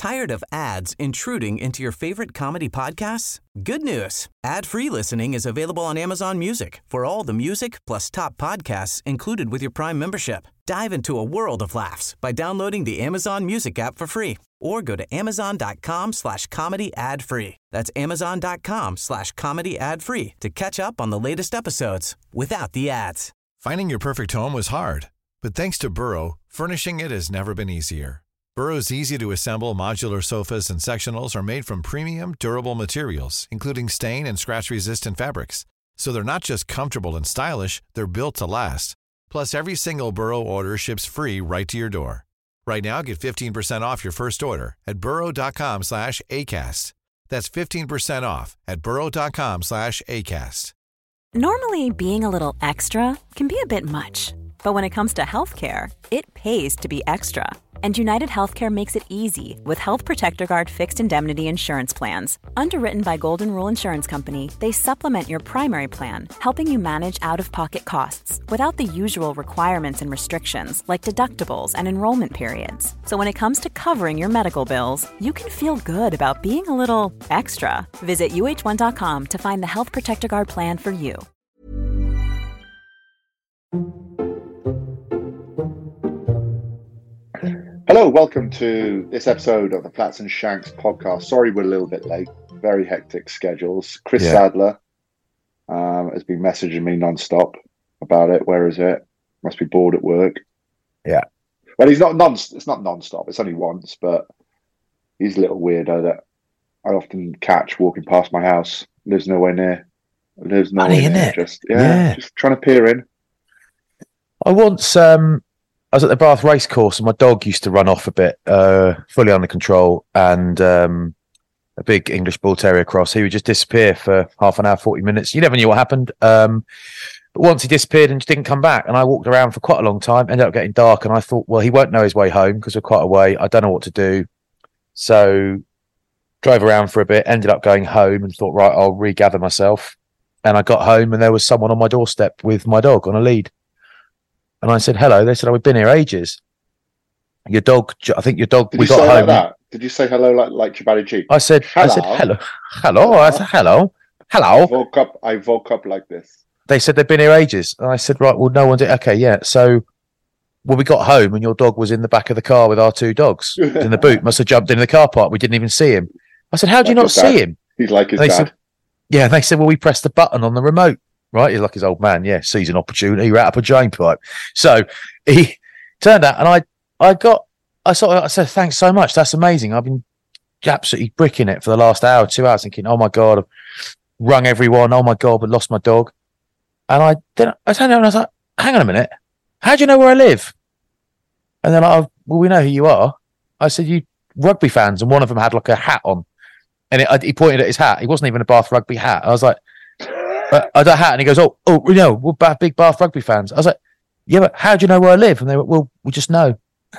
Tired of ads intruding into your favorite comedy podcasts? Good news. Ad-free listening is available on Amazon Music for all the music plus top podcasts included with your Prime membership. Dive into a world of laughs by downloading the Amazon Music app for free or go to amazon.com/comedy ad-free. That's amazon.com/comedy ad-free to catch up on the latest episodes without the ads. Finding your perfect home was hard, but thanks to Burrow, furnishing it has never been easier. Burrow's easy-to-assemble modular sofas and sectionals are made from premium, durable materials, including stain and scratch-resistant fabrics. So they're not just comfortable and stylish, they're built to last. Plus, every single Burrow order ships free right to your door. Right now, get 15% off your first order at burrow.com/ACAST. That's 15% off at burrow.com/ACAST. Normally, being a little extra can be a bit much. But when it comes to healthcare, it pays to be extra. And United Healthcare makes it easy with Health Protector Guard fixed indemnity insurance plans. Underwritten by Golden Rule Insurance Company, they supplement your primary plan, helping you manage out-of-pocket costs without the usual requirements and restrictions like deductibles and enrollment periods. So when it comes to covering your medical bills, you can feel good about being a little extra. Visit uh1.com to find the Health Protector Guard plan for you. Hello, welcome to this episode of the Flats and Shanks podcast. Sorry we're a little bit late. Very hectic schedules. Chris Sadler has been messaging me non-stop about it. Where is it? Must be bored at work. Yeah. Well, it's not non-stop. It's only once, but he's a little weirdo that I often catch walking past my house. Lives nowhere near. Just trying to peer in. I once I was at the Bath race course and my dog used to run off a bit, fully under control, and a big English Bull Terrier cross. He would just disappear for half an hour, 40 minutes. You never knew what happened. But once he disappeared and just didn't come back, and I walked around for quite a long time, ended up getting dark, and I thought, well, he won't know his way home because we're quite away. I don't know what to do. So drove around for a bit, ended up going home and thought, right, I'll regather myself. And I got home and there was someone on my doorstep with my dog on a lead. And I said, hello. They said, oh, we've been here ages. Your dog, I think your dog, we got home. Like that? Did you say hello like Jabari G? I said, hello. I said, hello. I said, hello. I woke up like this. They said they've been here ages. And I said, right, well, no one did. Okay, yeah. So, well, we got home and your dog was in the back of the car with our two dogs in the boot. Must have jumped in the car park. We didn't even see him. I said, how do you not see him? He's like his dad. Said, yeah, they said, well, we pressed the button on the remote. Right, he's like his old man. Yeah, sees an opportunity, right up a drain pipe. So he turned out, and I said, thanks so much. That's amazing. I've been absolutely bricking it for the last hour, 2 hours, thinking, oh my god, I've rung everyone. Oh my god, but lost my dog. And I turned around and I was like, hang on a minute, how do you know where I live? And then well, we know who you are. I said, you rugby fans, and one of them had like a hat on, and he pointed at his hat. He wasn't even a Bath rugby hat. I was like. I had a hat, and he goes, oh, you know, we're big Bath rugby fans. I was like, yeah, but how do you know where I live? And they went, well, we just know.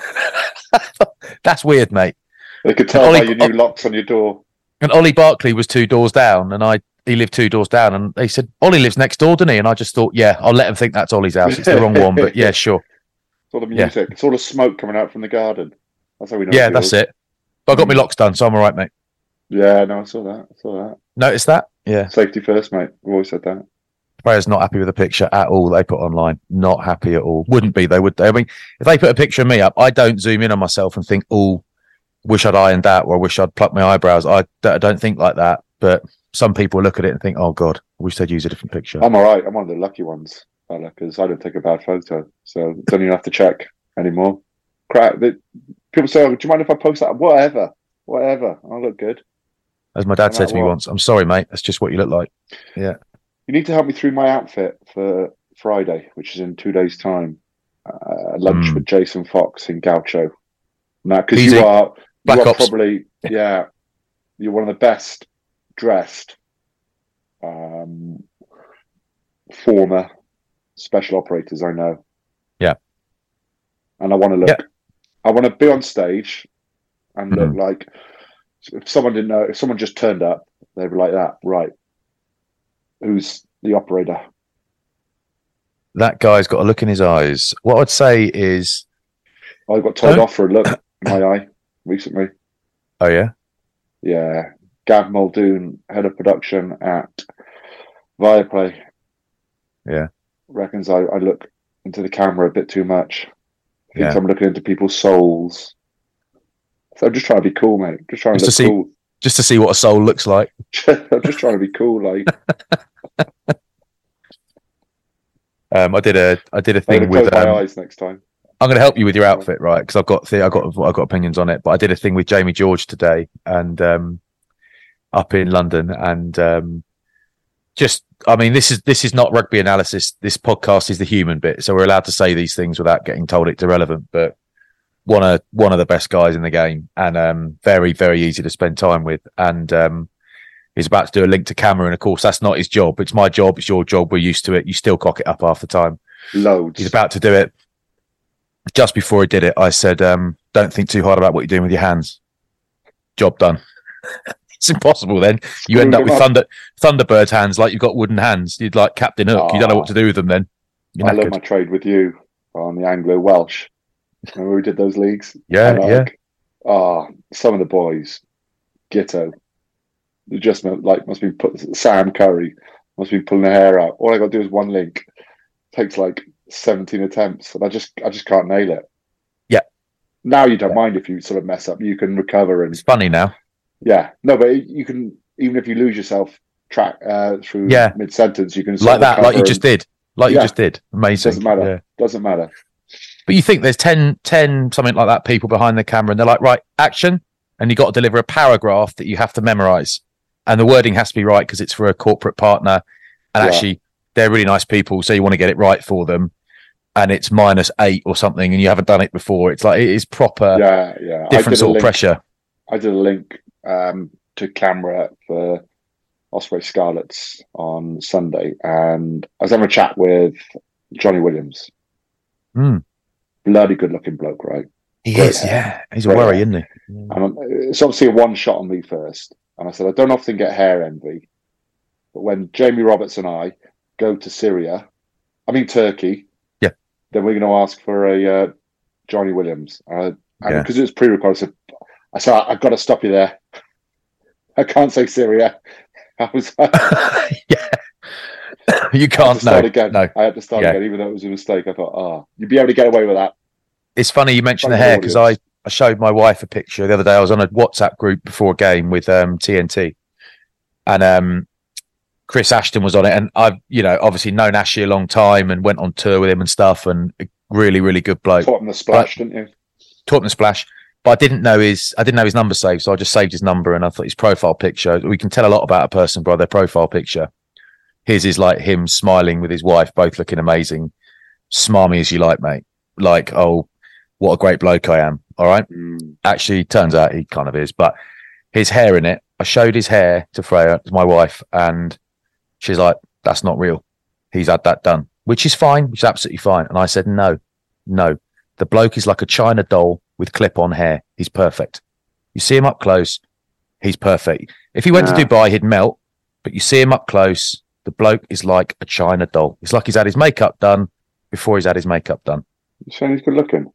That's weird, mate. They could tell by your new locks on your door. And Ollie Barkley was 2 doors down, and he lived 2 doors down, and they said, Ollie lives next door, doesn't he? And I just thought, yeah, I'll let him think that's Ollie's house. It's the wrong one, but yeah, sure. It's all the music. Yeah. It's all the smoke coming out from the garden. That's how we know. Yeah, that's it. But I got my locks done, so I'm all right, mate. Yeah, no, I saw that. Notice that? Yeah. Safety first, mate. I've always said that. Players not happy with the picture at all they put online. Not happy at all. Wouldn't be, though, would they? I mean, if they put a picture of me up, I don't zoom in on myself and think, oh, wish I'd ironed that, or I wish I'd plucked my eyebrows. I don't think like that. But some people look at it and think, oh, God, I wish they'd use a different picture. I'm all right. I'm one of the lucky ones, because I don't take a bad photo. So don't even have to check anymore. People say, oh, do you mind if I post that? Whatever. I look good. As my dad said to me once, I'm sorry, mate. That's just what you look like. Yeah. You need to help me through my outfit for Friday, which is in 2 days' time. Lunch with Jason Fox in Gaucho. Now, because you are probably, you're one of the best dressed former special operators I know. Yeah. And I want to look. Yeah. I want to be on stage and look like. If someone didn't know, if someone just turned up, they'd be like that, right? Who's the operator? That guy's got a look in his eyes. What I'd say is, I got told off for a look in my eye recently. Oh yeah. Yeah, Gav Muldoon, head of production at Viaplay. Yeah, reckons I look into the camera a bit too much. Thinks yeah. I'm looking into people's souls. So I'm just trying to be cool, mate. Just trying to look cool. Just to see what a soul looks like. I'm just trying to be cool, like. I did a thing with with. My eyes next time. I'm going to help you with your outfit, right? Because I've got opinions on it. But I did a thing with Jamie George today, and up in London, and this is not rugby analysis. This podcast is the human bit, so we're allowed to say these things without getting told it's irrelevant. But one of the best guys in the game, and very, very easy to spend time with, and he's about to do a link to camera, and of course that's not his job. It's my job. It's your job. We're used to it. You still cock it up half the time. Loads. He's about to do it. Just before he did it, I said, "Don't think too hard about what you're doing with your hands. Job done." It's impossible. Then you end up with Thunderbird hands, like you've got wooden hands. You'd like Captain Hook. You don't know what to do with them. Then I learned my trade with you on the Anglo Welsh. Remember we did those leagues? Yeah. Some of the boys, Gitto. Just must be Sam Curry must be pulling their hair out. All I got to do is one link. Takes like 17 attempts, and I just can't nail it. Yeah. Now you don't mind if you sort of mess up. You can recover, and it's funny now. Yeah. No, but you can, even if you lose yourself through mid sentence, you can like that, like you just did, you just did. Amazing. Doesn't matter. Yeah. Doesn't matter. But you think there's 10 something like that people behind the camera, and they're like, right, action, and you got to deliver a paragraph that you have to memorize. And the wording has to be right because it's for a corporate partner. And actually, they're really nice people. So you want to get it right for them. And it's -8 or something. And you haven't done it before. It's like, it is proper, different sort of pressure. I did a link to camera for Osprey Scarlets on Sunday. And I was having a chat with Johnny Williams. Bloody good looking bloke, right? He is, yeah. He's a worry, isn't he? And it's obviously a one shot on me first. And I said, I don't often get hair envy, but when Jamie Roberts and I go to Turkey, then we're going to ask for a Johnny Williams. And because it was pre-recorded, I said, I've got to stop you there. I can't say Syria. I was you can't start again. No. I had to start again, even though it was a mistake. I thought, you'd be able to get away with that. It's funny you mentioned the hair, because I showed my wife a picture the other day. I was on a WhatsApp group before a game with TNT, and Chris Ashton was on it. And I've, obviously known Ashy a long time and went on tour with him and stuff, and a really, really good bloke. Taught him the splash, didn't you? Taught him the splash. But I didn't know his number saved, so I just saved his number, and I thought his profile picture. We can tell a lot about a person by their profile picture. His is like him smiling with his wife, both looking amazing. Smarmy as you like, mate. Like, oh, what a great bloke I am. All right. Actually, turns out he kind of is, but his hair in it. I showed his hair to Freya, to my wife, and she's like, "That's not real. He's had that done," which is fine, which is absolutely fine. And I said, "No. The bloke is like a China doll with clip-on hair. He's perfect. You see him up close, he's perfect. If he went to Dubai, he'd melt. But you see him up close, the bloke is like a China doll. It's like he's had his makeup done before he's had his makeup done." You saying he's good looking?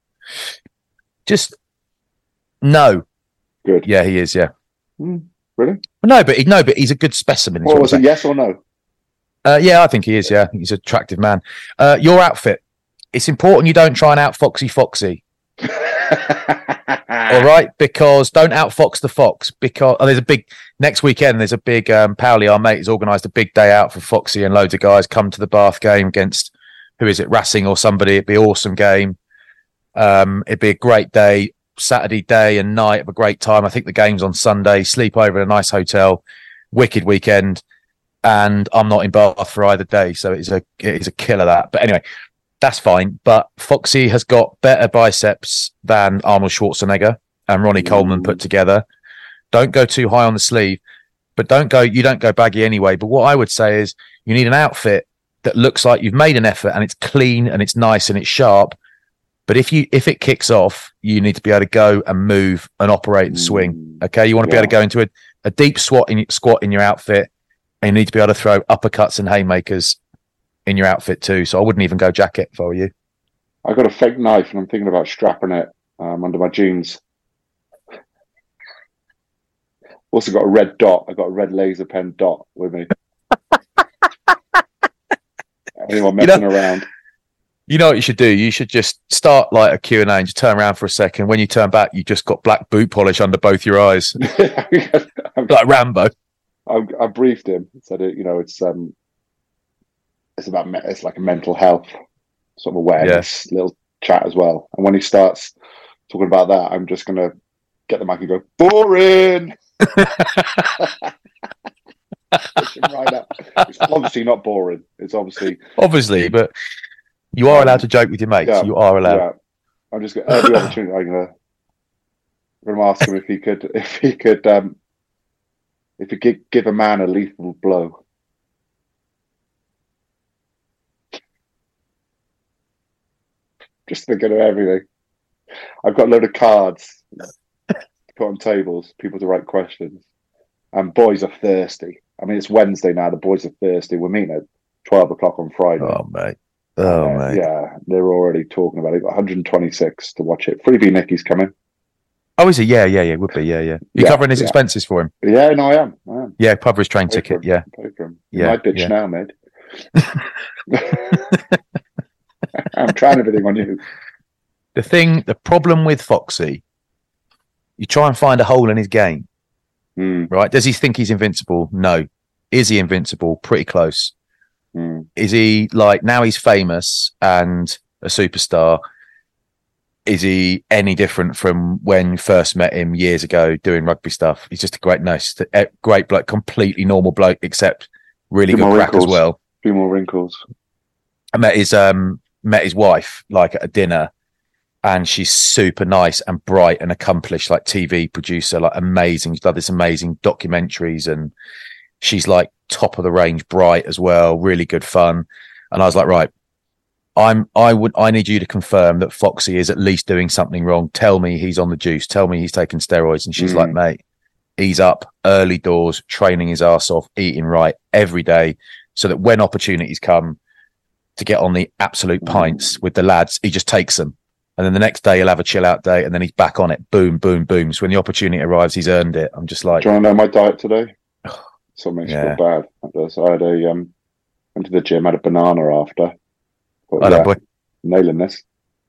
No. Good. Yeah, he is. Yeah. Really? No, but he's a good specimen. Well, was it yes or no? Yeah, I think he is. Yeah, I think he's an attractive man. Your outfit. It's important you don't try and out Foxy. All right, because don't outfox the fox. Because there's a big next weekend. There's a big Powley, our mate, has organised a big day out for Foxy, and loads of guys come to the Bath game against who is it, Racing or somebody. It'd be an awesome game. It'd be a great day, Saturday day and night. Have a great time. I think the game's on Sunday. Sleep over in a nice hotel. Wicked weekend, and I'm not in Bath for either day, so it is a killer that. But anyway. That's fine, but Foxy has got better biceps than Arnold Schwarzenegger and Ronnie Coleman put together. Don't go too high on the sleeve, but you don't go baggy anyway. But what I would say is you need an outfit that looks like you've made an effort and it's clean and it's nice and it's sharp. But if it kicks off, you need to be able to go and move and operate and swing. Okay, you want to be able to go into a deep squat in your outfit, and you need to be able to throw uppercuts and haymakers in your outfit too. So I wouldn't even go jacket if I were you. I got a fake knife and I'm thinking about strapping it under my jeans. Also got a red dot. I got a red laser pen dot with me. Anyone messing around? You know what you should do? You should just start like a Q&A and just turn around for a second. When you turn back, you just got black boot polish under both your eyes. Like Rambo. I briefed him, said it, it's like a mental health sort of awareness little chat as well. And when he starts talking about that, I'm just going to get the mic and go, boring! Right up. It's obviously not boring. It's obviously, but you are allowed to joke with your mates. Yeah, you are allowed. Yeah. I'm just going every opportunity. I'm going to ask him if he could give a man a lethal blow. Just thinking of everything. I've got a load of cards put on tables, people to write questions, and boys are thirsty. I mean, it's Wednesday now. The boys are thirsty. We're meeting at 12 o'clock on Friday. Oh, mate. Yeah, they're already talking about it. 126 to watch it. Freebie Nicky's coming. Oh, is he? Yeah, would be. Yeah. You're covering his expenses for him? Yeah, no, I am. Yeah, cover his train ticket. Yeah. Pay for him. My bitch now, mate. I'm trying everything on you. The problem with Foxy, you try and find a hole in his game. Right? Does he think he's invincible? No. Is he invincible? Pretty close. Is he like, now he's famous and a superstar? Is he any different from when you first met him years ago doing rugby stuff? He's just a great bloke, completely normal bloke, except really good crack as well. A few more wrinkles. I met his wife like at a dinner, and she's super nice and bright and accomplished, like TV producer, like amazing. She's done this amazing documentaries, and she's like top of the range, bright as well, really good fun. And I was like, right, I need you to confirm that Foxy is at least doing something wrong. Tell me he's on the juice. Tell me he's taking steroids. And she's like, mate, he's up early doors, training his ass off, eating right every day, so that when opportunities come to get on the absolute pints with the lads, he just takes them. And then the next day he'll have a chill out day, and then he's back on it. Boom, boom, boom. So when the opportunity arrives, he's earned it. I'm just like, do you want to know my diet today? Something makes me feel bad. I had went to the gym, had a banana after. But, nailing this.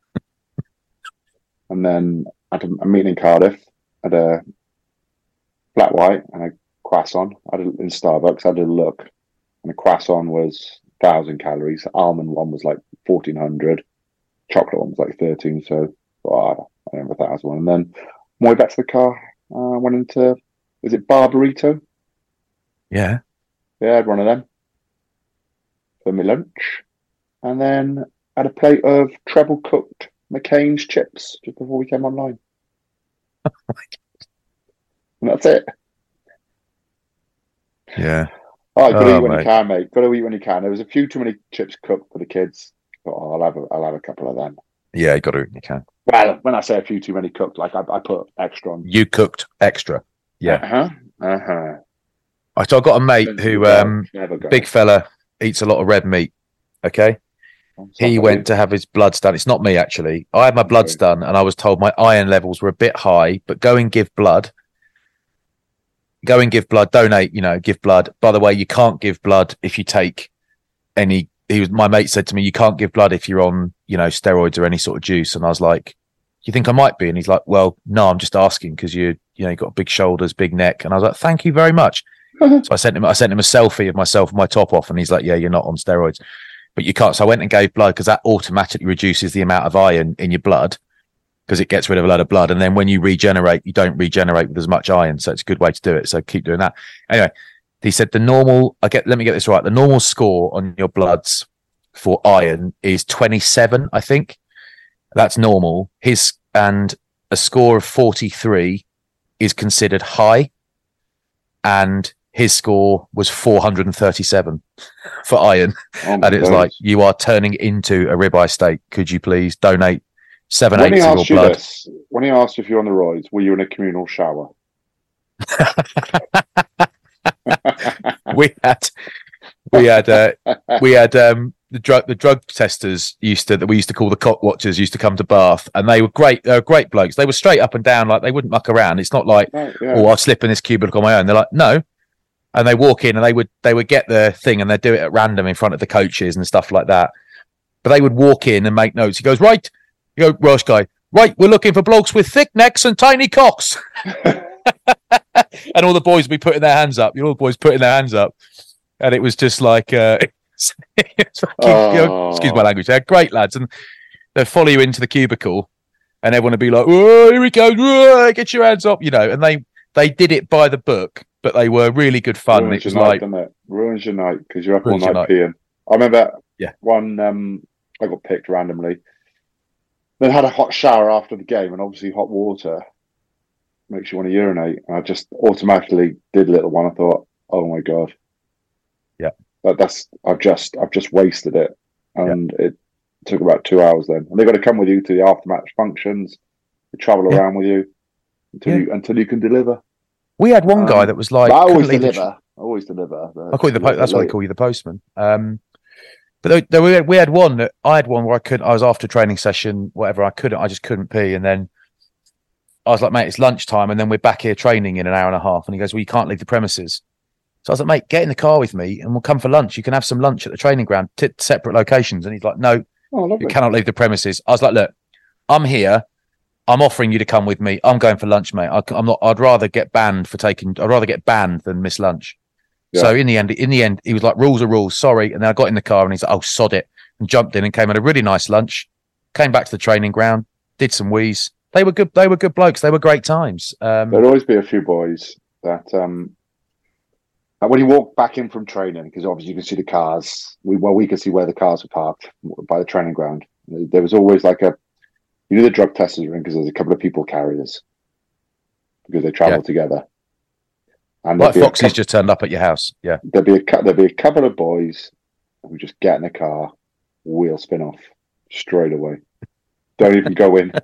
And then I had a meeting in Cardiff, had a flat white and a croissant. In Starbucks, I had a look, and the croissant was 1,000 calories. Almond one was like 1,400. Chocolate one was like 13. So I remember 1,000 one. And then on my way back to the car, I went into, is it Bar Burrito? Yeah. Yeah, I had one of them for my lunch. And then had a plate of treble cooked McCain's chips just before we came online. Oh my God. And that's it. Yeah. Oh, got to eat when you can, mate. Got to eat when you can. There was a few too many chips cooked for the kids. But I'll have a couple of them. Yeah, you got to eat when you can. Well, when I say a few too many cooked, like I put extra on. You cooked extra. Yeah. So I got a mate who, big fella, eats a lot of red meat. Okay. He went to have his bloods done. It's not me, actually. I had my bloods done, and I was told my iron levels were a bit high, but go and give blood. Donate, give blood. By the way, you can't give blood if you take any. My mate said to me, you can't give blood if you're on, steroids or any sort of juice. And I was like, you think I might be? And he's like, well, no, I'm just asking because you've got big shoulders, big neck. And I was like, thank you very much. So I sent him a selfie of myself with my top off, and he's like, yeah, you're not on steroids. But you can't. So I went and gave blood because that automatically reduces the amount of iron in your blood because it gets rid of a lot of blood. And then when you regenerate, you don't regenerate with as much iron. So it's a good way to do it. So keep doing that. Anyway, he said let me get this right. The normal score on your bloods for iron is 27, I think. That's normal. And a score of 43 is considered high. And his score was 437 for iron. And it's like, you are turning into a ribeye steak. Could you please donate 7/8 of your blood? When he asked if you're on the roids, were you in a communal shower? the drug testers we used to call the cock watchers, used to come to Bath, and they were great. They were great blokes. They were straight up and down, like they wouldn't muck around. It's not like, I'll slip in this cubicle on my own. They're like, no. And they walk in and they would get the thing and they'd do it at random in front of the coaches and stuff like that. But they would walk in and make notes. He goes, right, you go, Welsh guy, right, we're looking for blokes with thick necks and tiny cocks. And all the boys would be putting their hands up. All the boys putting their hands up. And it was just like, excuse my language, they're great lads. And they'd follow you into the cubicle and everyone would be like, oh, here we go, oh, get your hands up, And they did it by the book. But they were really good fun. Ruins your night, doesn't it? Ruins your night because you're up all night peeing. I remember one, I got picked randomly. Then had a hot shower after the game, and obviously hot water makes you want to urinate. And I just automatically did a little one. I thought, oh my God. Yeah. I've just wasted it. And it took about 2 hours then. And they've got to come with you to the after-match functions. They travel around with you until you can deliver. We had one guy that was like, I always deliver. I call you that's why they call you the postman. But we had one that I had one where I was after a training session, whatever. I just couldn't pee. And then I was like, mate, it's lunchtime. And then we're back here training in an hour and a half. And he goes, well, you can't leave the premises. So I was like, mate, get in the car with me and we'll come for lunch. You can have some lunch at the training ground, separate locations. And he's like, no, you cannot leave the premises. I was like, look, I'm here. I'm offering you to come with me. I'm going for lunch, mate. I'd rather get banned than miss lunch. Yeah. So in the end, he was like, rules are rules. Sorry. And then I got in the car and he's like, oh, sod it. And jumped in and came at a really nice lunch. Came back to the training ground, did some wheeze. They were good blokes. They were great times. There'd always be a few boys that, when you walk back in from training, because obviously you can see the cars. We could see where the cars were parked by the training ground. There was always like the drug testers are in because there's a couple of people carriers because they travel together. And like Foxy's just turned up at your house. Yeah, there'll be a couple of boys who just get in the car, wheel spin off straight away. Don't even go in.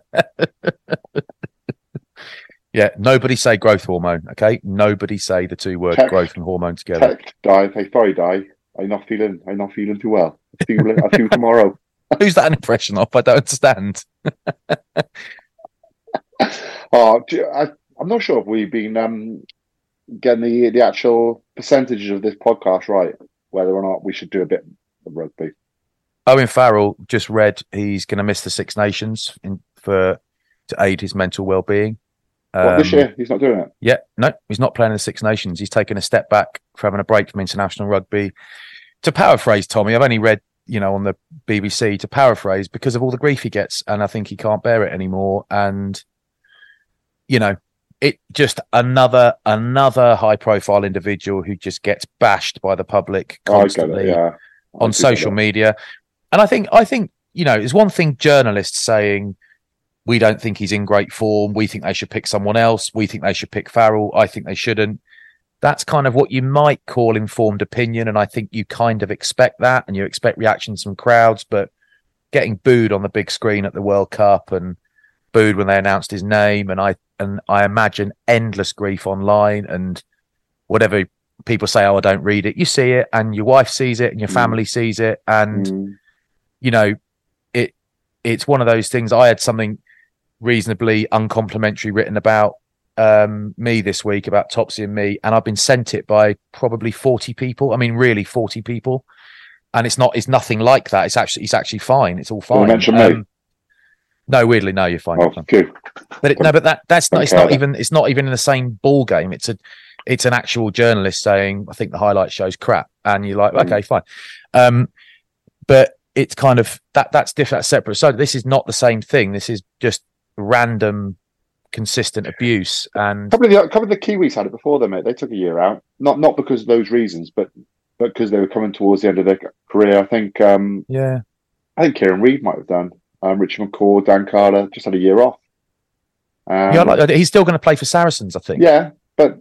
Yeah, nobody say growth hormone. Okay, nobody say the two words growth and hormone together. Sorry, Di. I'm not feeling too well. I feel tomorrow. Who's that an impression of? I don't understand. I'm not sure if we've been getting the actual percentages of this podcast right, whether or not we should do a bit of rugby. Owen Farrell just read he's going to miss the Six Nations to aid his mental well-being. This year? He's not doing it? Yeah, no, he's not playing in the Six Nations. He's taken a step back from having a break from international rugby. To paraphrase Tommy, I've only read on the BBC, to paraphrase, because of all the grief he gets, and I think he can't bear it anymore. And it just another high-profile individual who just gets bashed by the public constantly on social media. And I think it's one thing journalists saying we don't think he's in great form. We think they should pick someone else. We think they should pick Farrell. I think they shouldn't. That's kind of what you might call informed opinion. And I think you kind of expect that, and you expect reactions from crowds, but getting booed on the big screen at the World Cup and booed when they announced his name. And I imagine endless grief online, and whatever people say, oh, I don't read it. You see it, and your wife sees it, and your family sees it. And, it's one of those things. I had something reasonably uncomplimentary written about me this week, about Topsy and me, and I've been sent it by probably 40 people. I mean, really 40 people. And it's nothing like that. It's actually fine. It's all fine. You mentioned me. No, weirdly, no, you're fine. Oh, good. But that's not. It's not even in the same ball game. It's an actual journalist saying, I think the highlight show's crap, and you're like, okay, fine. But it's kind of that's different. That's separate. So this is not the same thing. This is just random, consistent abuse. And a couple of the Kiwis had it before them, mate. They took a year out, not because of those reasons, but because they were coming towards the end of their career. I think. I think Kieran Reid might have done. Richard McCaw, Dan Carter just had a year off. He's still going to play for Saracens, I think. Yeah, but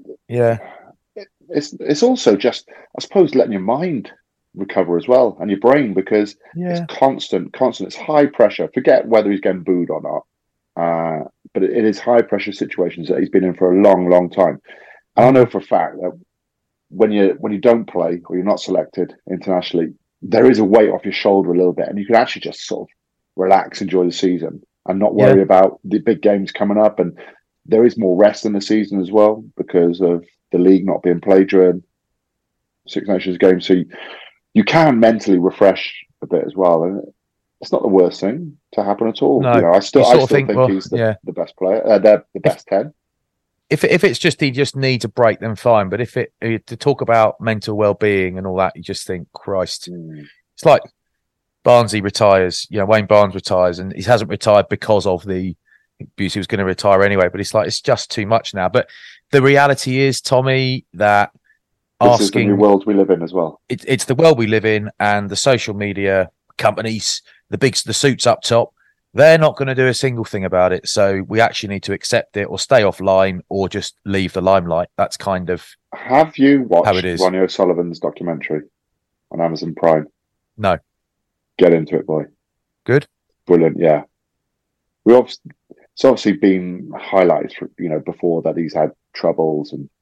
it's also just, I suppose, letting your mind recover as well, and your brain, because it's constant. It's high pressure. Forget whether he's getting booed or not, but it is high pressure situations that he's been in for a long, long time. And I know for a fact that when you don't play or you're not selected internationally, there is a weight off your shoulder a little bit, and you can actually just sort of relax, enjoy the season, and not worry about the big games coming up. And there is more rest in the season as well because of the league not being played during Six Nations games. So you can mentally refresh a bit as well, and it's not the worst thing to happen at all. No, I still think he's the best player, the best 10. If it's just he just needs a break, then fine. But if to talk about mental well-being and all that, you just think, Christ, it's like Barnesy retires. Wayne Barnes retires, and he hasn't retired because of the abuse. He was going to retire anyway, but it's just too much now. But the reality is, Tommy, that this is the new world we live in as well. It's the world we live in, and the social media companies, the suits up top, they're not going to do a single thing about it. So we actually need to accept it or stay offline or just leave the limelight. That's kind of Have you watched how it is. Ronnie O'Sullivan's documentary on Amazon Prime? No. Get into it, boy. Good. Brilliant, yeah. It's obviously been highlighted, before that he's had troubles, and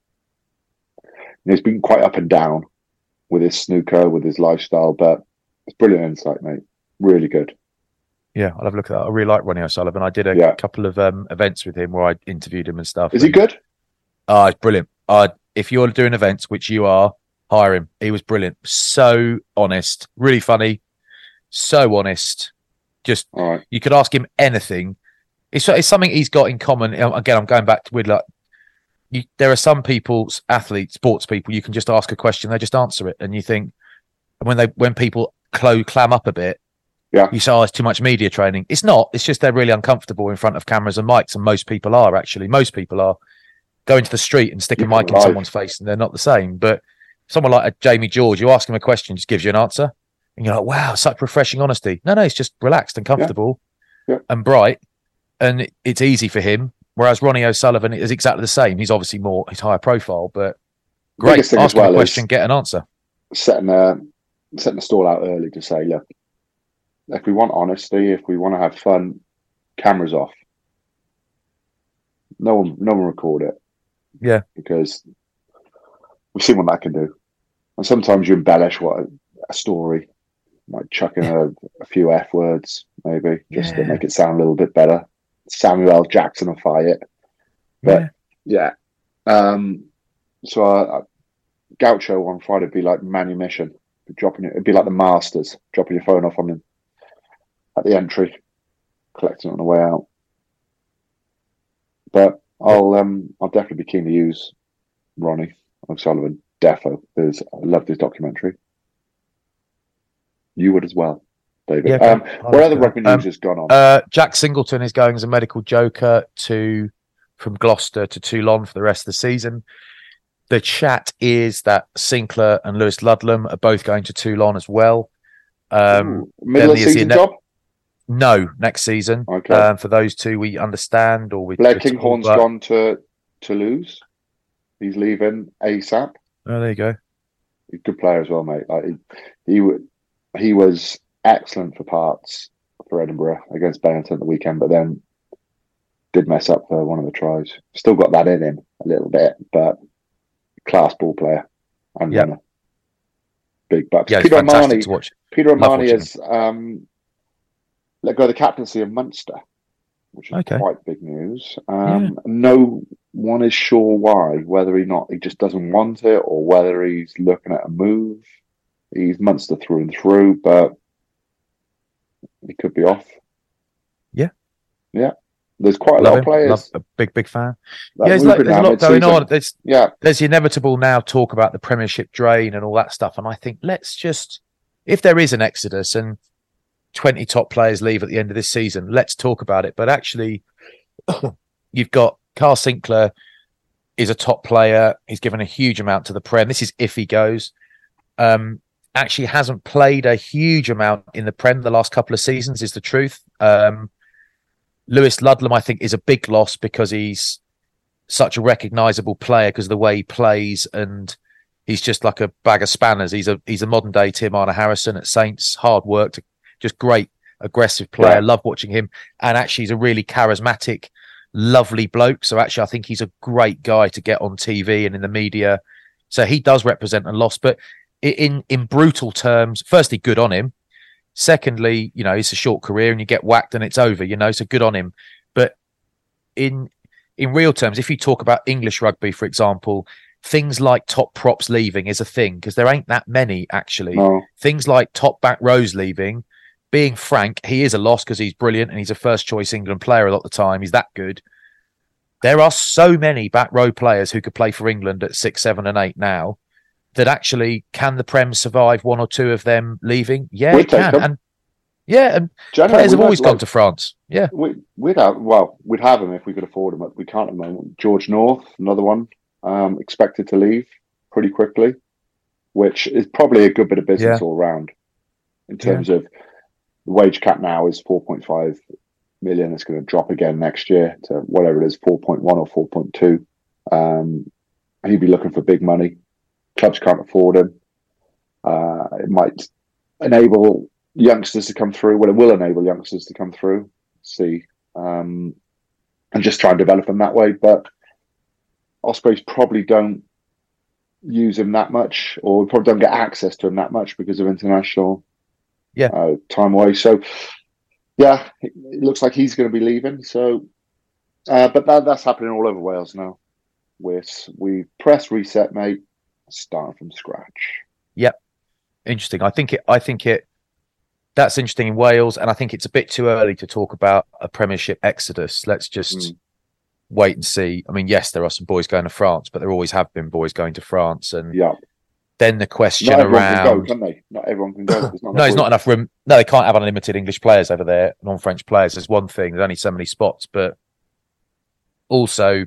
he's been quite up and down with his snooker, with his lifestyle, but it's brilliant insight, mate. Really good. Yeah, I'll have a look at that. I really like Ronnie O'Sullivan. I did a couple of events with him where I interviewed him and stuff. Is he good? It's brilliant. If you're doing events, which you are, hire him. He was brilliant. So honest, really funny, so honest. Just You could ask him anything. It's something he's got in common. Again, I'm going back to with there are some people's athletes, sports people. You can just ask a question, they just answer it, and you think, and when people clam up a bit. Yeah. You say, it's too much media training. It's not. It's just they're really uncomfortable in front of cameras and mics, and most people are actually. Most people are going to the street and stick a mic in someone's face, and they're not the same. But someone like a Jamie George, you ask him a question, just gives you an answer, and you're like, wow, such refreshing honesty. No, it's just relaxed and comfortable and bright, and it's easy for him. Whereas Ronnie O'Sullivan is exactly the same. He's obviously he's higher profile, but great. Ask him a question, get an answer. Setting the stall out early to say, look, if we want honesty, if we want to have fun, cameras off. No one record it. Yeah. Because we've seen what that can do. And sometimes you embellish a story. Might chuck in a few F words, maybe, just to make it sound a little bit better. Samuel L. Jackson will fire it. But so Gaucho on Friday would be like manumission. It'd be like the Masters, dropping your phone off on him at the entry, collecting it on the way out. But I'll definitely be keen to use Ronnie O'Sullivan, defo, because I loved his documentary. You would as well, David. Yeah, what other rugby news has gone on? Jack Singleton is going as a medical joker from Gloucester to Toulon for the rest of the season. The chat is that Sinclair and Lewis Ludlam are both going to Toulon as well. Middle of season job? No, next season. Okay. For those two, we understand. Blair Kinghorn's gone to Toulouse. He's leaving ASAP. Oh, there you go. He's a good player as well, mate. He was excellent for parts for Edinburgh against Benetton the weekend, but then did mess up for one of the tries. Still got that in him a little bit, but class ball player and runner. Big bucks. Yeah, Peter O'Mahony has let go of the captaincy of Munster, which is quite big news. No one is sure why, whether he just doesn't want it or whether he's looking at a move. He's Munster through and through, but he could be off. Yeah. There's quite a lot of players. A big fan. There's a lot going on. There's the inevitable now talk about the Premiership drain and all that stuff. And I think let's just, if there is an exodus and 20 top players leave at the end of this season, let's talk about it. But actually, you've got Carl Sinclair is a top player. He's given a huge amount to the Prem. This is if he goes. Actually hasn't played a huge amount in the Prem the last couple of seasons, is the truth. Lewis Ludlam, I think, is a big loss because he's such a recognisable player because of the way he plays, and he's just like a bag of spanners. He's a modern day Tim Arne-Harrison at Saints. Hard work, just great, aggressive player. Yeah. Love watching him, and actually he's a really charismatic, lovely bloke. So actually, I think he's a great guy to get on TV and in the media. So he does represent a loss, but in brutal terms, firstly, good on him. Secondly, it's a short career and you get whacked and it's over, so good on him. But in real terms, if you talk about English rugby, for example, things like top props leaving is a thing because there ain't that many actually. No. Things like top back rows leaving, being frank, he is a loss because he's brilliant and he's a first choice England player a lot of the time. He's that good. There are so many back row players who could play for England at 6, 7 and 8 now that actually can the Prem survive one or two of them leaving? Yeah, it can. And players have always gone to France. Yeah. We'd have them if we could afford them. We can't at the moment. George North, another one, expected to leave pretty quickly, which is probably a good bit of business all round in terms of the wage cap now is 4.5 million. It's going to drop again next year to whatever it is, 4.1 or 4.2. And he'd be looking for big money. Clubs can't afford him. It might enable youngsters to come through. Well, it will enable youngsters to come through, and just try and develop them that way. But Ospreys probably don't use him that much, or probably don't get access to him that much because of international time away. So, it looks like he's going to be leaving. So, but that's happening all over Wales now. We press reset, mate. Start from scratch. Yep, interesting. I think it. That's interesting in Wales, and I think it's a bit too early to talk about a Premiership exodus. Let's just wait and see. I mean, yes, there are some boys going to France, but there always have been boys going to France, and then the question around, can they? Not everyone can go. There's not enough room. No, they can't have unlimited English players over there, non-French players. There's one thing. There's only so many spots, but also,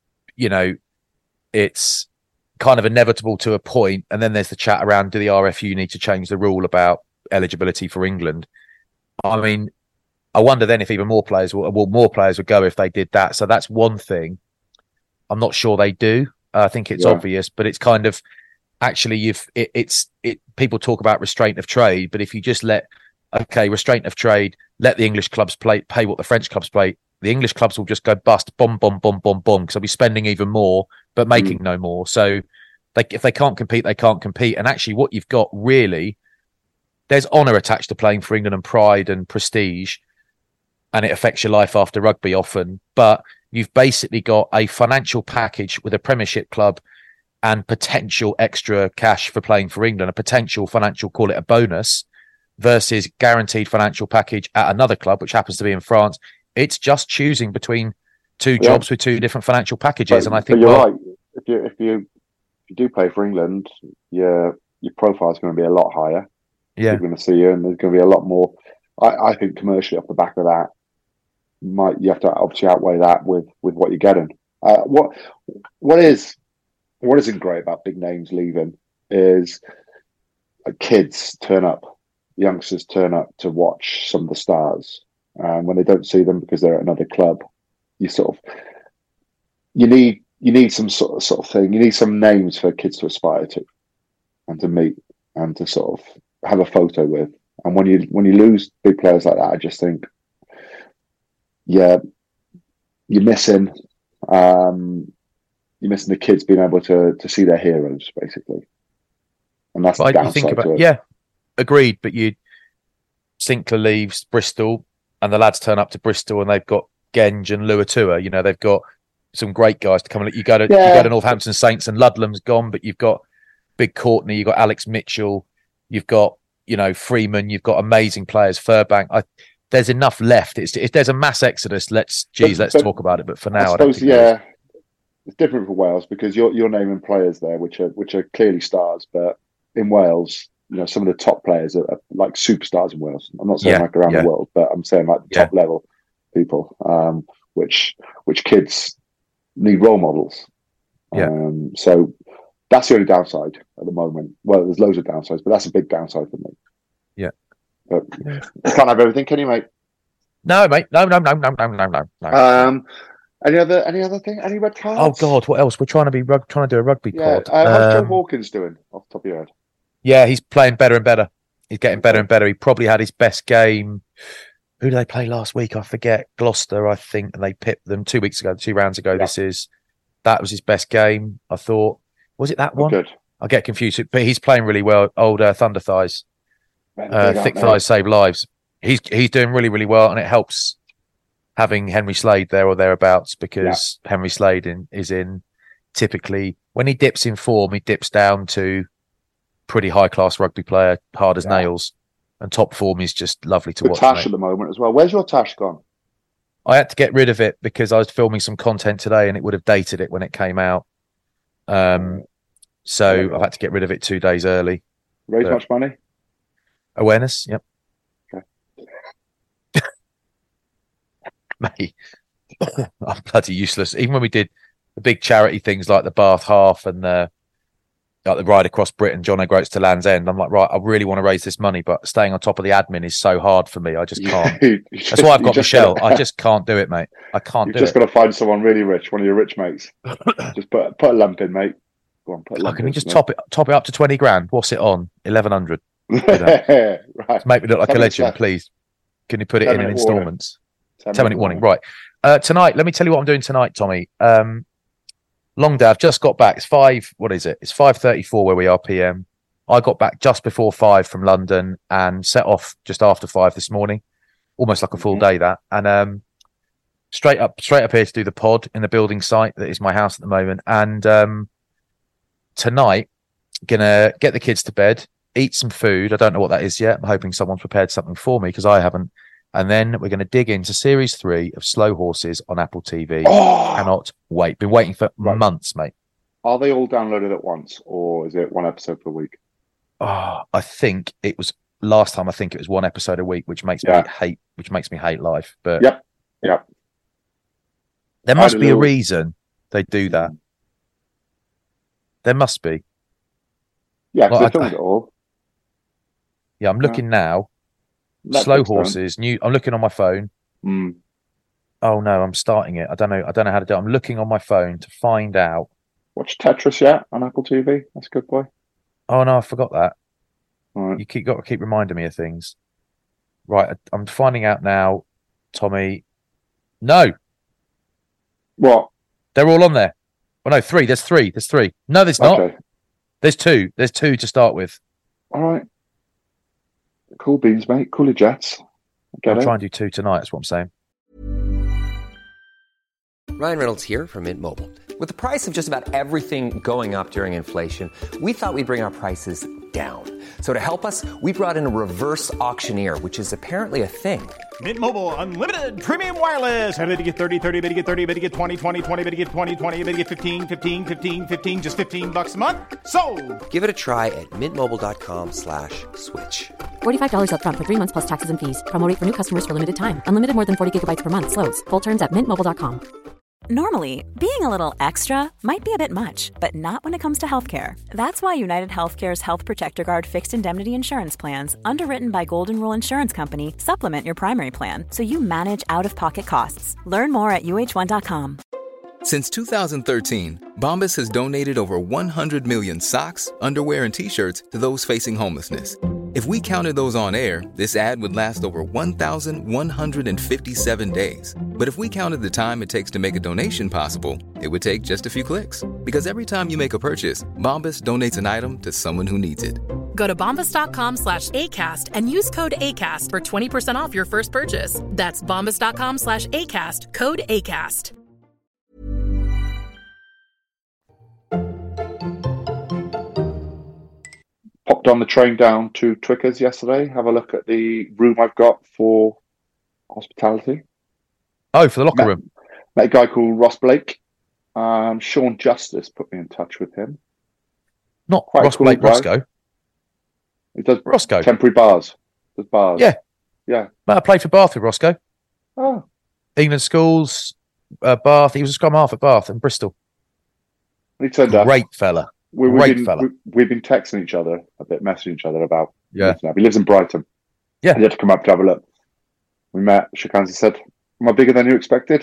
it's kind of inevitable to a point, and then there's the chat around: do the RFU need to change the rule about eligibility for England? I mean, I wonder then if even more players would go if they did that. So that's one thing. I'm not sure they do. I think it's obvious, but it's kind of actually people talk about restraint of trade, but if you just restraint of trade, let the English clubs pay what the French clubs pay, the English clubs will just go bust, boom, boom, boom, boom, boom, because they'll be spending even more but making no more. So if they can't compete, they can't compete. And actually, what you've got really, there's honour attached to playing for England and pride and prestige, and it affects your life after rugby often. But you've basically got a financial package with a Premiership club and potential extra cash for playing for England, a potential financial, call it a bonus, versus guaranteed financial package at another club, which happens to be in France. It's just choosing between two jobs with two different financial packages. And I think you're right. If you do play for England, your profile is going to be a lot higher. Yeah, you're going to see you, and there's going to be a lot more. I think commercially off the back of that, you have to obviously outweigh that with what you're getting. What isn't great about big names leaving is kids turn up, youngsters turn up to watch some of the stars, and when they don't see them because they're at another club, you need some sort of thing. You need some names for kids to aspire to, and to meet, and to sort of have a photo with. And when you lose big players like that, I just think, you're missing the kids being able to see their heroes, basically. And that's the downside to it. Yeah, agreed. But Sinclair leaves Bristol, and the lads turn up to Bristol, and they've got Genge and Luatua. They've got some great guys to come and you go to Northampton Saints, and Ludlam's gone, but you've got Big Courtney, you've got Alex Mitchell, you've got Freeman, you've got amazing players, Furbank. There's enough left. If there's a mass exodus, let's talk about it. But for now, I don't think it's different for Wales because you're naming players there which are clearly stars, but in Wales, some of the top players are like superstars in Wales. I'm not saying around the world, but I'm saying like the top level people, which kids need role models. So that's the only downside at the moment. Well, there's loads of downsides, but that's a big downside for me. Yeah. But you can't have everything, can you, mate? No, mate. No. Any other thing? Any red cards? Oh God, what else? We're trying to do a rugby pod. How's Joe Hawkins doing off the top of your head? Yeah, he's playing better and better. He's getting better and better. He probably had his best game. Who did they play last week? I forget. Gloucester, I think, and they pipped them 2 rounds ago. Yeah. That was his best game, I thought. Was it that one? Good. I get confused, but he's playing really well. Old Thunder Thighs, thick thighs save lives. He's doing really, really well, and it helps having Henry Slade there or thereabouts, because Henry Slade is in typically, when he dips in form, he dips down to pretty high class rugby player, hard as nails, and top form is just lovely to watch. Tash at the moment as well. Where's your Tash gone? I had to get rid of it because I was filming some content today and it would have dated it when it came out. So I had to get rid of it 2 days early. Raise much money? Awareness, yep. Okay. Mate, I'm bloody useless. Even when we did the big charity things like the Bath Half and the ride across Britain, John O'Groats to Land's End, I'm like, right, I really want to raise this money, but staying on top of the admin is so hard for me. I just can't. That's why I've got Michelle. I just can't do it, mate. I can't do it. You've just got to find someone really rich, one of your rich mates. Just put a lump in, mate. Go on, put a lump in. Can you just top it up to 20 grand? What's it on? 1,100. Right. Make me look like a legend, please. Can you put it in installments? 10-minute warning. Right. Tonight, let me tell you what I'm doing tonight, Tommy. Long day. I've just got back. It's 5:34 where we are PM. I got back just before 5 from London and set off just after 5 this morning. Almost like a full day, that. And straight up here to do the pod in the building site that is my house at the moment. And tonight, gonna get the kids to bed, eat some food. I don't know what that is yet. I'm hoping someone's prepared something for me because I haven't. And then we're going to dig into series 3 of Slow Horses on Apple TV. Cannot wait. Been waiting for months, mate. Are they all downloaded at once, or is it one episode per week? I think it was last time. I think it was one episode a week, which makes me hate life. But yep. There must be a reason they do that. There must be. Yeah, because they filmed it all. Yeah, I'm looking now. Slow Horses. New. I'm looking on my phone. Oh no, I'm starting it. I don't know how to do it. I'm looking on my phone to find out. Watch Tetris yet on Apple TV? That's a good boy. Oh no, I forgot that. Right. You got to keep reminding me of things. Right, I'm finding out now, Tommy. No. What? They're all on there. Well, no, 3. There's 3. No, there's not. Okay. There's 2. There's 2 to start with. All right. Cool beans, mate. Cooler jets. I'll try and do 2 tonight. That's what I'm saying. Ryan Reynolds here from Mint Mobile. With the price of just about everything going up during inflation, we thought we'd bring our prices down. So to help us, we brought in a reverse auctioneer, which is apparently a thing. Mint Mobile Unlimited Premium Wireless. How to get 30, 30, bit to get 30, bit to get 20, 20, 20, bit to get 20, 20, bit to get 15, 15, 15, 15, just $15 a month? Sold! Give it a try at mintmobile.com/switch. $45 up front for 3 months plus taxes and fees. Promo rate for new customers for limited time. Unlimited more than 40 gigabytes per month. Slows full terms at mintmobile.com. Normally, being a little extra might be a bit much, but not when it comes to healthcare. That's why United Healthcare's Health Protector Guard fixed indemnity insurance plans, underwritten by Golden Rule Insurance Company, supplement your primary plan so you manage out-of-pocket costs. Learn more at uh1.com. Since 2013, Bombas has donated over 100 million socks, underwear, and T-shirts to those facing homelessness. If we counted those on air, this ad would last over 1,157 days. But if we counted the time it takes to make a donation possible, it would take just a few clicks. Because every time you make a purchase, Bombas donates an item to someone who needs it. Go to bombas.com/ACAST and use code ACAST for 20% off your first purchase. That's bombas.com/ACAST, code ACAST. Popped on the train down to Twickers yesterday. Have a look at the room I've got for hospitality. Oh, for the locker room. Met a guy called Ross Blake. Sean Justice put me in touch with him. Not quite Ross Blake, Roscoe. He does Roscoe. Temporary bars. Does bars. Yeah. Yeah. I played for Bath with Roscoe. Oh. England schools, Bath. He was a scrum half at Bath and Bristol. He turned up. Great fella. We've been texting each other a bit, messaging each other about. Yeah. He lives in Brighton. Yeah. He had to come up to have a look. We met, shook hands, and said, "Am I bigger than you expected?"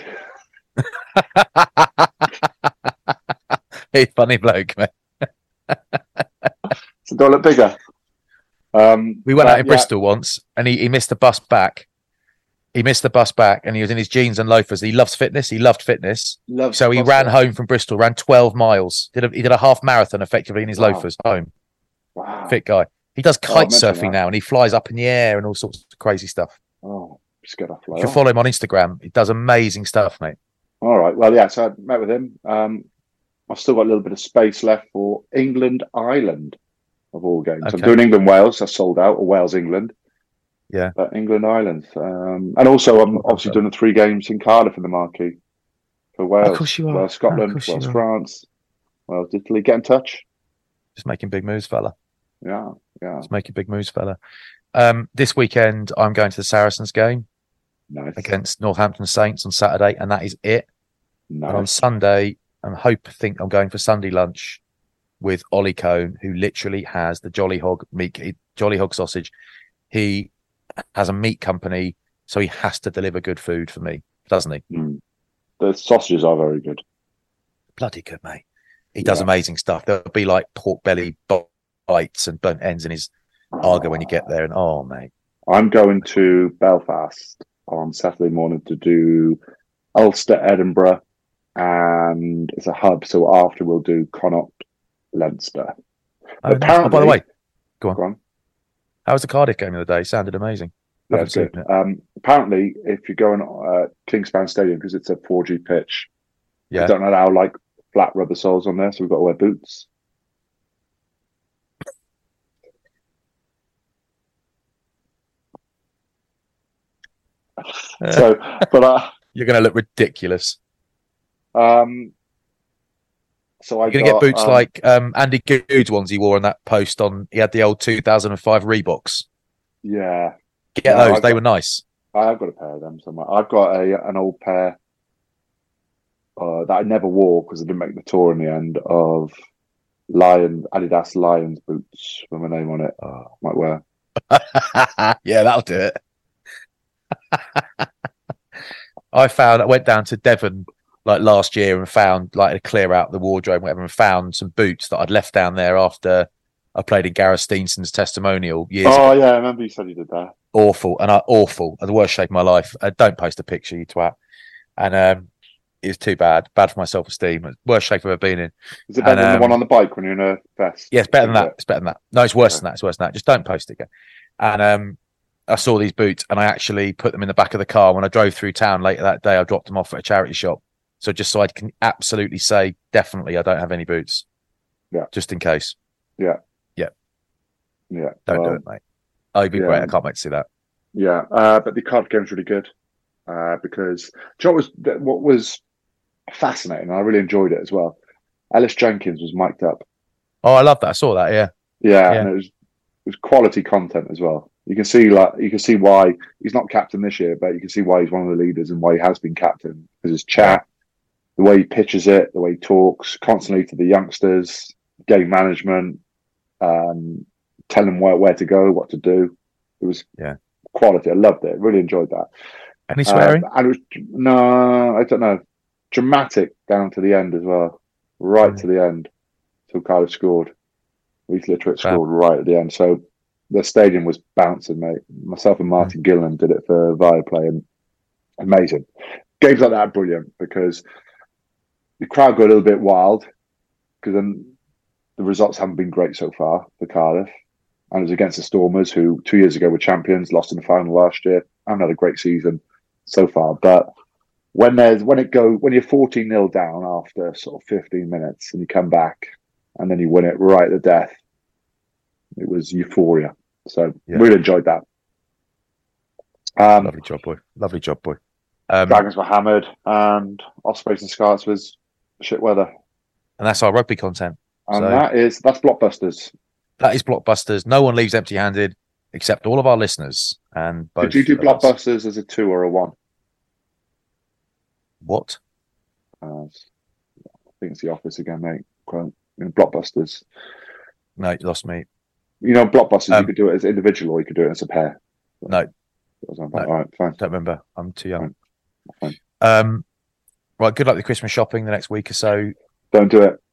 He's a funny bloke, man. So do I look bigger? We went out in Bristol once, and he missed the bus back, He missed the bus back, and he was in his jeans and loafers. He loves fitness. He loved fitness. So he ran home from Bristol, ran 12 miles. He did a half marathon effectively in his loafers home. Wow. Fit guy. He does kite surfing now, and he flies up in the air and all sorts of crazy stuff. Oh, scared off. You can follow him on Instagram. He does amazing stuff, mate. All right. Well, yeah. So I met with him. I've still got a little bit of space left for England, Ireland, of all games. Okay. I'm doing England, Wales. That's sold out, or Wales, England. Yeah. But England, Ireland. And also, I'm obviously doing the 3 games in Cardiff in the marquee for Wales. Of course you are. Wales, Scotland, Wales, France, Wales, Italy. Get in touch. Just making big moves, fella. Yeah. Just making big moves, fella. This weekend, I'm going to the Saracens game against Northampton Saints on Saturday, and that is it. Nice. And on Sunday, I think I'm going for Sunday lunch with Ollie Cohn, who literally has the Jolly Hog sausage. He has a meat company, so he has to deliver good food for me, doesn't he? The sausages are very good. Bloody good, mate. He does amazing stuff. There'll be like pork belly bites and burnt ends in his Argo when you get there. And mate. I'm going to Belfast on Saturday morning to do Ulster, Edinburgh, and it's a hub. So after we'll do Connacht, Leinster. Apparently, by the way, go on. How was the Cardiff game the other day? Sounded amazing. Yeah, good. Apparently, if you go on Kingspan Stadium, because it's a 4G pitch, I don't know how flat rubber soles on there, so we've got to wear boots. You're going to look ridiculous. So you're going to get boots like Andy Good's ones he wore on that post on. He had the old 2005 Reeboks. Yeah, get those. They were nice. I've got a pair of them somewhere. I've got an old pair that I never wore because I didn't make the tour in the end of Adidas Lions boots with my name on it. Might wear. Yeah, that'll do it. I went down to Devon last year and found to clear out the wardrobe, whatever, and found some boots that I'd left down there after I played in Gareth Steenson's testimonial years ago. Oh yeah, I remember you said you did that. Awful, the worst shape of my life. Don't post a picture, you twat. And it was too bad for my self-esteem. Worst shape I've ever been in. Is it better than the one on the bike when you're in a vest? Yeah, it's better than that. It's better than that. No, it's worse than that. It's worse than that. Just don't post it again. And I saw these boots and I actually put them in the back of the car. When I drove through town later that day, I dropped them off at a charity shop. So I can absolutely say, definitely, I don't have any boots. Yeah. Just in case. Yeah. Don't do it, mate. Oh, it'd be great. I can't wait to see that. Yeah. But the card game's really good because what was fascinating, and I really enjoyed it as well. Ellis Jenkins was mic'd up. Oh, I love that. I saw that. Yeah. And it was quality content as well. You can see why he's not captain this year, but you can see why he's one of the leaders and why he has been captain, because his chat, the way he pitches it, the way he talks constantly to the youngsters, game management, tell them where to go, what to do. It was quality. I loved it. Really enjoyed that. Any swearing? And it was I don't know. Dramatic down to the end as well, right to the end. Till Cardiff scored. Reece Littrett scored right at the end. So the stadium was bouncing, mate. Myself and Martin Gillan did it for Viaplay, and amazing. Games like that are brilliant because the crowd go a little bit wild because then the results haven't been great so far for Cardiff. And it was against the Stormers, who 2 years ago were champions, lost in the final last year. Haven't had a great season so far. But when you're 14-0 down after sort of 15 minutes and you come back and then you win it right at the death, it was euphoria. So really enjoyed that. Lovely job, boy. Dragons were hammered and Ospreys and Scarlets was shit weather. And that's our rugby content. And that's Blockbusters. That is Blockbusters. No one leaves empty-handed except all of our listeners. And did you do Blockbusters as a 2 or a 1? What? I think it's The Office again, mate. Blockbusters. No, you lost me. Blockbusters, you could do it as individual or you could do it as a pair. No. All right, fine. Don't remember. I'm too young. Fine. Right, good luck with Christmas shopping the next week or so. Don't do it.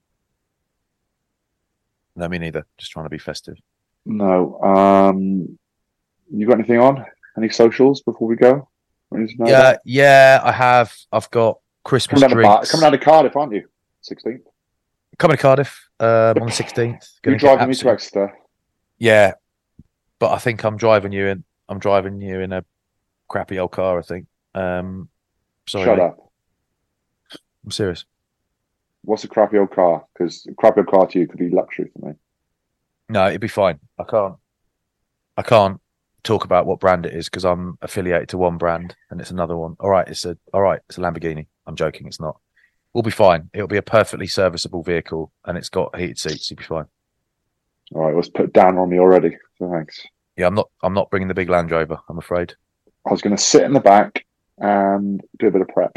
No, me neither. Just trying to be festive. No. You got anything on? Any socials before we go? Yeah, I have. I've got Christmas drinks. Coming out of Cardiff, aren't you? 16th. Coming to Cardiff on the 16th. You're driving me to Exeter. Yeah, but I think I'm driving you in. I'm driving you in a crappy old car. I think. Sorry, Shut up. I'm serious. What's a crappy old car? Because a crappy old car to you could be luxury for me. No, it'd be fine. I can't talk about what brand it is because I'm affiliated to one brand and it's another one. All right, it's a Lamborghini. I'm joking. It's not. We'll be fine. It'll be a perfectly serviceable vehicle and it's got heated seats. You'll be fine. All right, let's put it down on me already. So thanks. Yeah, I'm not bringing the big Land Rover, I'm afraid. I was going to sit in the back and do a bit of prep.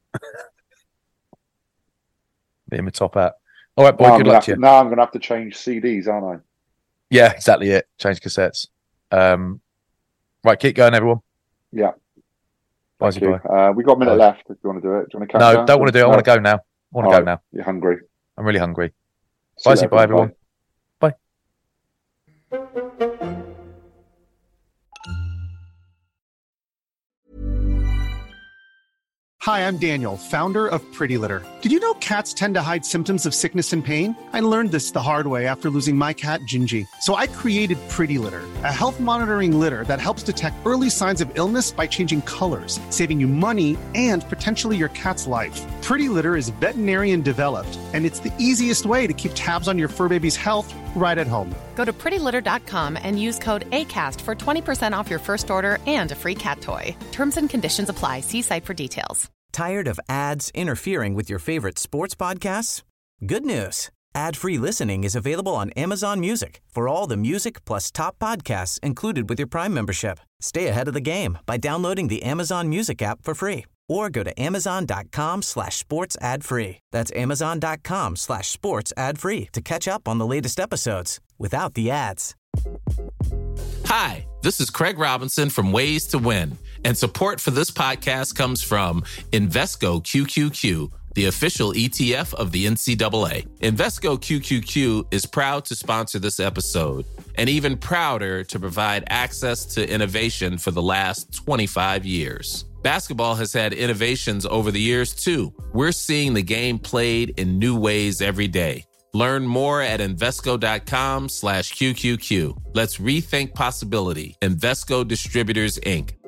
Be in my top hat. All right, boy, good luck to you. Now I'm going to have to change CDs, aren't I? Yeah, exactly it. Change cassettes. Right, keep going, everyone. Yeah. Bye. We've got a minute left if you want to do it. Do you want to count No, down? don't want to do it. I want to go now. Go now. You're hungry. I'm really hungry. Bye, everyone. Bye. Hi, I'm Daniel, founder of Pretty Litter. Did you know cats tend to hide symptoms of sickness and pain? I learned this the hard way after losing my cat, Gingy. So I created Pretty Litter, a health monitoring litter that helps detect early signs of illness by changing colors, saving you money and potentially your cat's life. Pretty Litter is veterinarian developed, and it's the easiest way to keep tabs on your fur baby's health right at home. Go to prettylitter.com and use code ACAST for 20% off your first order and a free cat toy. Terms and conditions apply. See site for details. Tired of ads interfering with your favorite sports podcasts? Good news. Ad-free listening is available on Amazon Music for all the music plus top podcasts included with your Prime membership. Stay ahead of the game by downloading the Amazon Music app for free or go to amazon.com/sports ad free. That's amazon.com/sports ad free to catch up on the latest episodes without the ads. Hi, this is Craig Robinson from Ways to Win, and support for this podcast comes from Invesco QQQ, the official ETF of the NCAA. Invesco QQQ is proud to sponsor this episode, and even prouder to provide access to innovation for the last 25 years. Basketball has had innovations over the years, too. We're seeing the game played in new ways every day. Learn more at Invesco.com/QQQ. Let's rethink possibility. Invesco Distributors, Inc.